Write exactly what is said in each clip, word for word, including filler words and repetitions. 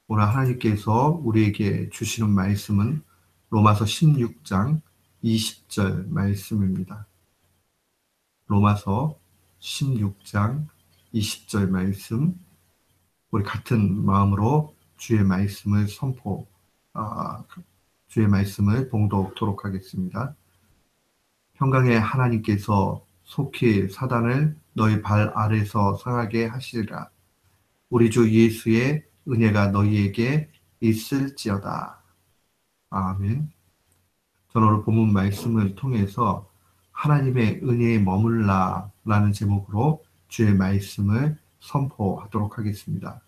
오늘 하나님께서 우리에게 주시는 말씀은 로마서 십육 장 이십 절 말씀입니다. 로마서 십육 장 이십 절 말씀, 우리 같은 마음으로 주의 말씀을 선포, 아, 주의 말씀을 봉독토록 하겠습니다. 평강의 하나님께서 속히 사단을 너희 발 아래서 상하게 하시리라. 우리 주 예수의 은혜가 너희에게 있을지어다. 아멘. 저는 오늘 본문 말씀을 통해서 하나님의 은혜에 머물라 라는 제목으로 주의 말씀을 선포하도록 하겠습니다.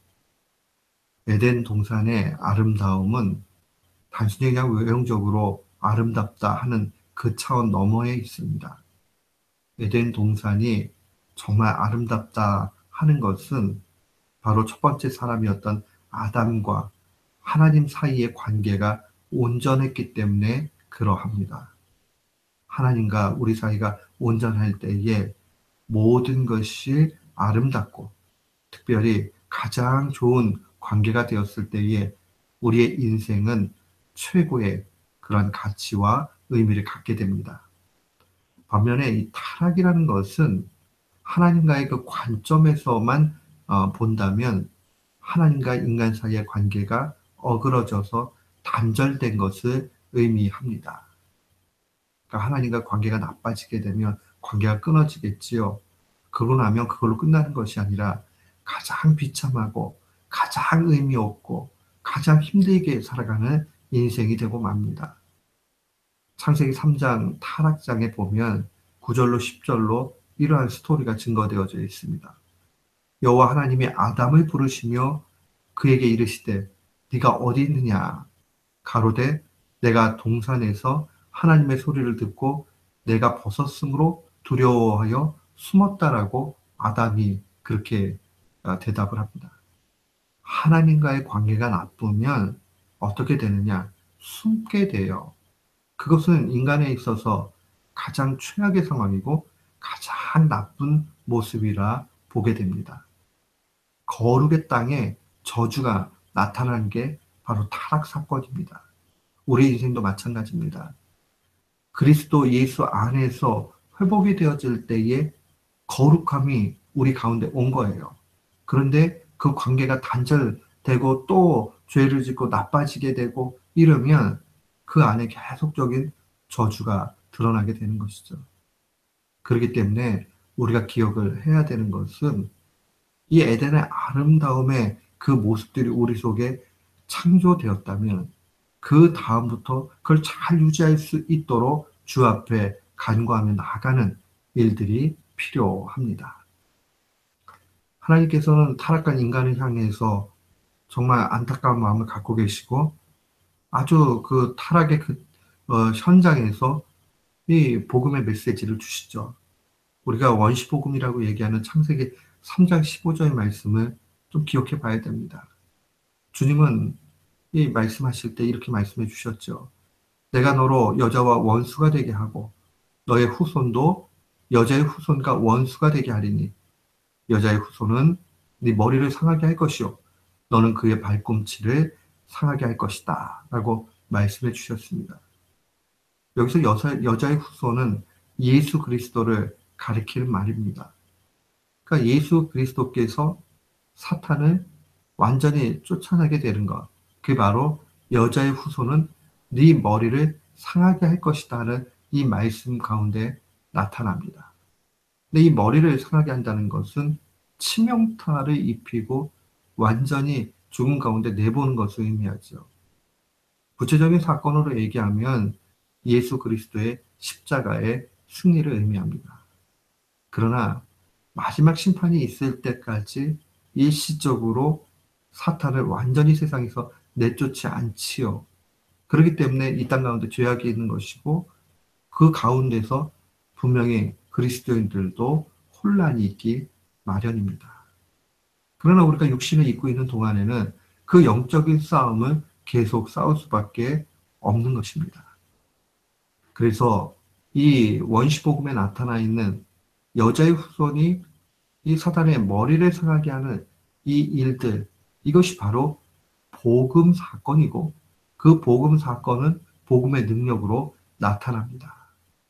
에덴 동산의 아름다움은 단순히 그냥 외형적으로 아름답다 하는 그 차원 너머에 있습니다. 에덴 동산이 정말 아름답다 하는 것은 바로 첫 번째 사람이었던 아담과 하나님 사이의 관계가 온전했기 때문에 그러합니다. 하나님과 우리 사이가 온전할 때에 모든 것이 아름답고 특별히 가장 좋은 관계가 되었을 때에 우리의 인생은 최고의 그런 가치와 의미를 갖게 됩니다. 반면에 이 타락이라는 것은 하나님과의 그 관점에서만 어, 본다면 하나님과 인간 사이의 관계가 어그러져서 단절된 것을 의미합니다. 그러니까 하나님과 관계가 나빠지게 되면 관계가 끊어지겠지요. 그러고 나면 그걸로 끝나는 것이 아니라 가장 비참하고 가장 의미 없고 가장 힘들게 살아가는 인생이 되고 맙니다. 창세기 삼 장 타락장에 보면 구 절로 십 절로 이러한 스토리가 증거되어져 있습니다. 여호와 하나님이 아담을 부르시며 그에게 이르시되 네가 어디 있느냐 가로되 내가 동산에서 하나님의 소리를 듣고 내가 벗었으므로 두려워하여 숨었다라고 아담이 그렇게 대답을 합니다. 하나님과의 관계가 나쁘면 어떻게 되느냐? 숨게 돼요. 그것은 인간에 있어서 가장 최악의 상황이고 가장 나쁜 모습이라 보게 됩니다. 거룩의 땅에 저주가 나타난 게 바로 타락 사건입니다. 우리 인생도 마찬가지입니다. 그리스도 예수 안에서 회복이 되어질 때에 거룩함이 우리 가운데 온 거예요. 그런데 그 관계가 단절되고 또 죄를 짓고 나빠지게 되고 이러면 그 안에 계속적인 저주가 드러나게 되는 것이죠. 그렇기 때문에 우리가 기억을 해야 되는 것은 이 에덴의 아름다움의 그 모습들이 우리 속에 창조되었다면 그 다음부터 그걸 잘 유지할 수 있도록 주 앞에 간구하며 나아가는 일들이 필요합니다. 하나님께서는 타락한 인간을 향해서 정말 안타까운 마음을 갖고 계시고 아주 그 타락의 그 어, 현장에서 이 복음의 메시지를 주시죠. 우리가 원시복음이라고 얘기하는 창세기 삼 장 십오 절의 말씀을 좀 기억해 봐야 됩니다. 주님은 이 말씀하실 때 이렇게 말씀해 주셨죠. 내가 너로 여자와 원수가 되게 하고 너의 후손도 여자의 후손과 원수가 되게 하리니 여자의 후손은 네 머리를 상하게 할 것이요 너는 그의 발꿈치를 상하게 할 것이다 라고 말씀해 주셨습니다. 여기서 여자, 여자의 후손은 예수 그리스도를 가리키는 말입니다. 그러니까 예수 그리스도께서 사탄을 완전히 쫓아내게 되는 것, 그게 바로 여자의 후손은 네 머리를 상하게 할 것이다는 이 말씀 가운데 나타납니다. 근데 이 머리를 상하게 한다는 것은 치명타를 입히고 완전히 죽음 가운데 내보는 것을 의미하죠. 구체적인 사건으로 얘기하면 예수 그리스도의 십자가의 승리를 의미합니다. 그러나 마지막 심판이 있을 때까지 일시적으로 사탄을 완전히 세상에서 내쫓지 않지요. 그렇기 때문에 이 땅 가운데 죄악이 있는 것이고 그 가운데서 분명히 그리스도인들도 혼란이 있기 마련입니다. 그러나 우리가 육신을 입고 있는 동안에는 그 영적인 싸움을 계속 싸울 수밖에 없는 것입니다. 그래서 이 원시복음에 나타나 있는 여자의 후손이 이 사단의 머리를 상하게 하는 이 일들, 이것이 바로 복음 사건이고 그 복음 사건은 복음의 능력으로 나타납니다.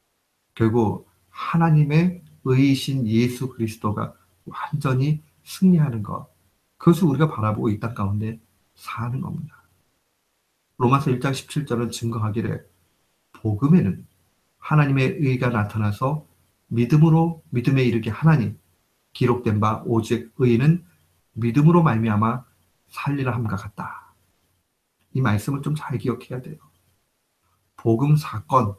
결국 하나님의 의이신 예수 그리스도가 완전히 승리하는 것, 그것을 우리가 바라보고 이 땅 가운데 사는 겁니다. 로마서 일 장 십칠 절은 증거하기를 복음에는 하나님의 의가 나타나서 믿음으로 믿음에 이르게 하나니 기록된 바 오직 의인은 믿음으로 말미암아 살리라 함과 같다. 이 말씀을 좀 잘 기억해야 돼요. 복음 사건,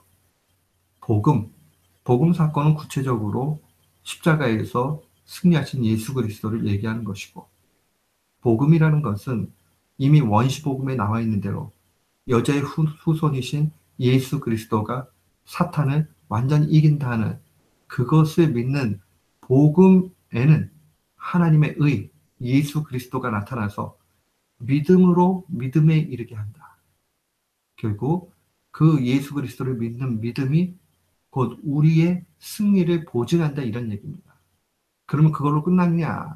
복음, 복음 사건은 구체적으로 십자가에서 승리하신 예수 그리스도를 얘기하는 것이고, 복음이라는 것은 이미 원시 복음에 나와 있는 대로 여자의 후, 후손이신 예수 그리스도가 사탄을 완전히 이긴다는 그것을 믿는 복음에는 하나님의 의, 예수 그리스도가 나타나서 믿음으로 믿음에 이르게 한다. 결국 그 예수 그리스도를 믿는 믿음이 곧 우리의 승리를 보증한다, 이런 얘기입니다. 그러면 그걸로 끝났냐?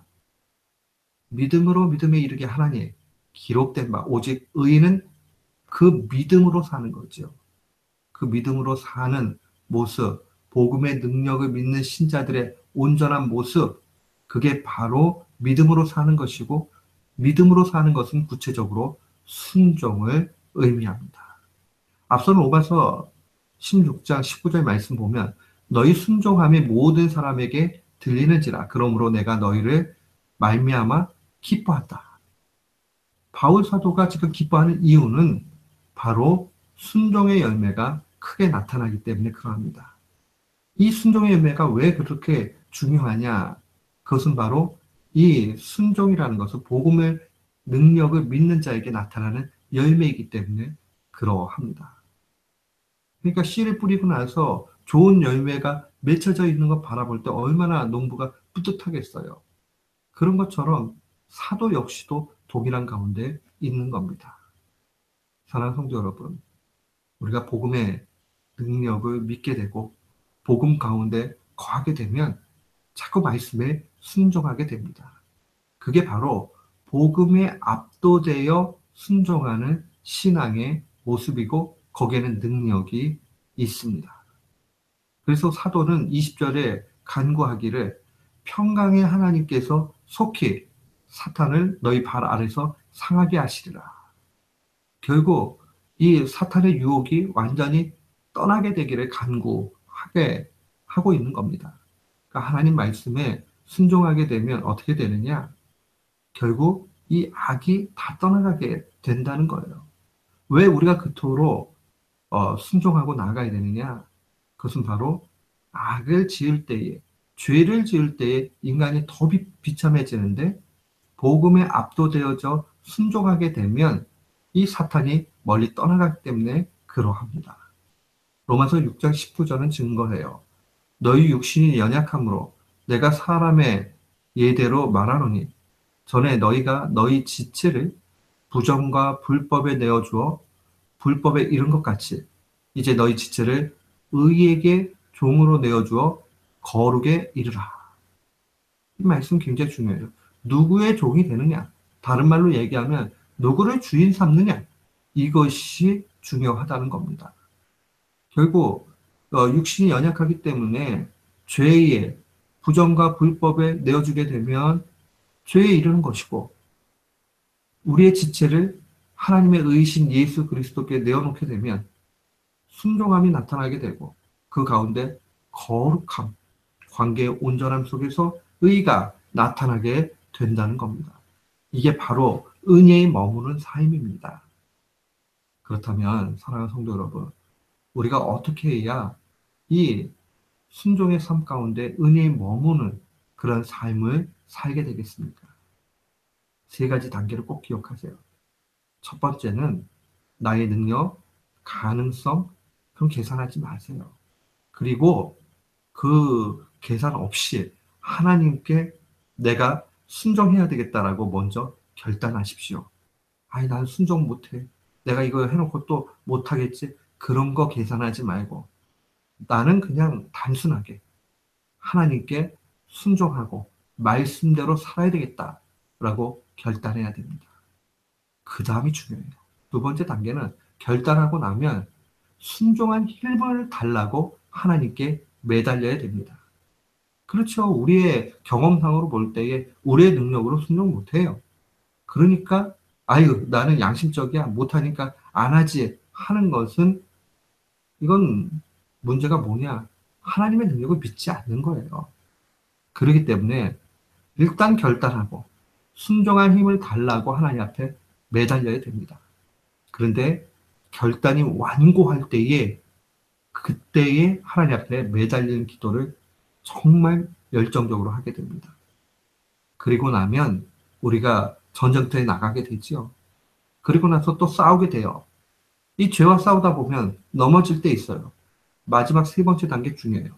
믿음으로 믿음에 이르게 하나니 기록된 바 오직 의인은 그 믿음으로 사는 거죠. 그 믿음으로 사는 모습, 복음의 능력을 믿는 신자들의 온전한 모습, 그게 바로 믿음으로 사는 것이고, 믿음으로 사는 것은 구체적으로 순종을 의미합니다. 앞서 로마서 십육 장 십구 절 말씀 보면 너희 순종함이 모든 사람에게 들리는지라 그러므로 내가 너희를 말미암아 기뻐한다. 바울 사도가 지금 기뻐하는 이유는 바로 순종의 열매가 크게 나타나기 때문에 그러합니다. 이 순종의 열매가 왜 그렇게 중요하냐? 그것은 바로 이 순종이라는 것은 복음의 능력을 믿는 자에게 나타나는 열매이기 때문에 그러합니다. 그러니까 씨를 뿌리고 나서 좋은 열매가 맺혀져 있는 것 바라볼 때 얼마나 농부가 뿌듯하겠어요. 그런 것처럼 사도 역시도 동일한 가운데 있는 겁니다. 사랑하는 성도 여러분, 우리가 복음의 능력을 믿게 되고 복음 가운데 거하게 되면 자꾸 말씀에 순종하게 됩니다. 그게 바로 복음에 압도되어 순종하는 신앙의 모습이고 거기에는 능력이 있습니다. 그래서 사도는 이십 절에 간구하기를 평강의 하나님께서 속히 사탄을 너희 발 아래서 상하게 하시리라. 결국 이 사탄의 유혹이 완전히 떠나게 되기를 간구하게 하고 있는 겁니다. 그러니까 하나님 말씀에 순종하게 되면 어떻게 되느냐? 결국 이 악이 다 떠나가게 된다는 거예요. 왜 우리가 그토록 어, 순종하고 나아가야 되느냐? 그것은 바로 악을 지을 때에, 죄를 지을 때에 인간이 더 비, 비참해지는데 복음에 압도되어져 순종하게 되면 이 사탄이 멀리 떠나가기 때문에 그러합니다. 로마서 육 장 십구 절은 증거해요. 너희 육신이 연약함으로 내가 사람의 예대로 말하노니 전에 너희가 너희 지체를 부정과 불법에 내어주어 불법에 이른 것 같이 이제 너희 지체를 의에게 종으로 내어주어 거룩에 이르라. 이 말씀 굉장히 중요해요. 누구의 종이 되느냐? 다른 말로 얘기하면 누구를 주인 삼느냐? 이것이 중요하다는 겁니다. 결국 어, 육신이 연약하기 때문에 죄의 부정과 불법에 내어주게 되면 죄에 이르는 것이고 우리의 지체를 하나님의 의이신 예수 그리스도께 내어놓게 되면 순종함이 나타나게 되고 그 가운데 거룩함, 관계의 온전함 속에서 의가 나타나게 된다는 겁니다. 이게 바로 은혜에 머무는 삶입니다. 그렇다면 사랑하는 성도 여러분, 우리가 어떻게 해야 이 순종의 삶 가운데 은혜에 머무는 그런 삶을 살게 되겠습니까? 세 가지 단계를 꼭 기억하세요. 첫 번째는 나의 능력, 가능성, 그럼 계산하지 마세요. 그리고 그 계산 없이 하나님께 내가 순종해야 되겠다라고 먼저 결단하십시오. 아니, 난 순종 못해. 내가 이거 해놓고 또 못하겠지. 그런 거 계산하지 말고 나는 그냥 단순하게 하나님께 순종하고 말씀대로 살아야 되겠다라고 결단해야 됩니다. 그 다음이 중요해요. 두 번째 단계는 결단하고 나면 순종한 힘을 달라고 하나님께 매달려야 됩니다. 그렇죠. 우리의 경험상으로 볼 때에 우리의 능력으로 순종 못해요. 그러니까 아유 나는 양심적이야 못하니까 안 하지 하는 것은 이건 문제가 뭐냐? 하나님의 능력을 믿지 않는 거예요. 그렇기 때문에 일단 결단하고 순종할 힘을 달라고 하나님 앞에 매달려야 됩니다. 그런데 결단이 완고할 때에 그때에 하나님 앞에 매달리는 기도를 정말 열정적으로 하게 됩니다. 그리고 나면 우리가 전쟁터에 나가게 되지요. 그리고 나서 또 싸우게 돼요. 이 죄와 싸우다 보면 넘어질 때 있어요. 마지막 세 번째 단계 중요해요.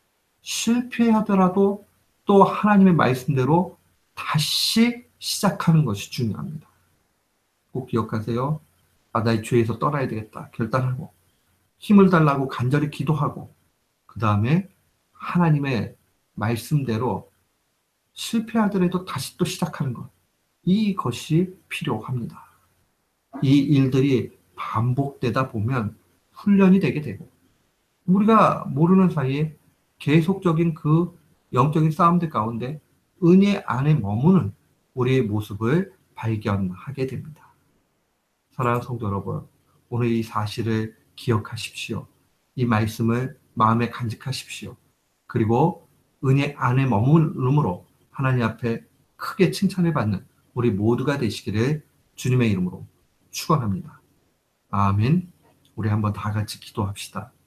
실패하더라도 또 하나님의 말씀대로 다시 시작하는 것이 중요합니다. 꼭 기억하세요. 아, 나의 죄에서 떠나야 되겠다. 결단하고 힘을 달라고 간절히 기도하고 그 다음에 하나님의 말씀대로 실패하더라도 다시 또 시작하는 것. 이것이 필요합니다. 이 일들이 반복되다 보면 훈련이 되게 되고 우리가 모르는 사이에 계속적인 그 영적인 싸움들 가운데 은혜 안에 머무는 우리의 모습을 발견하게 됩니다. 사랑하는 성도 여러분, 오늘 이 사실을 기억하십시오. 이 말씀을 마음에 간직하십시오. 그리고 은혜 안에 머무름으로 하나님 앞에 크게 칭찬을 받는 우리 모두가 되시기를 주님의 이름으로 축원합니다. 아멘. 우리 한번 다 같이 기도합시다.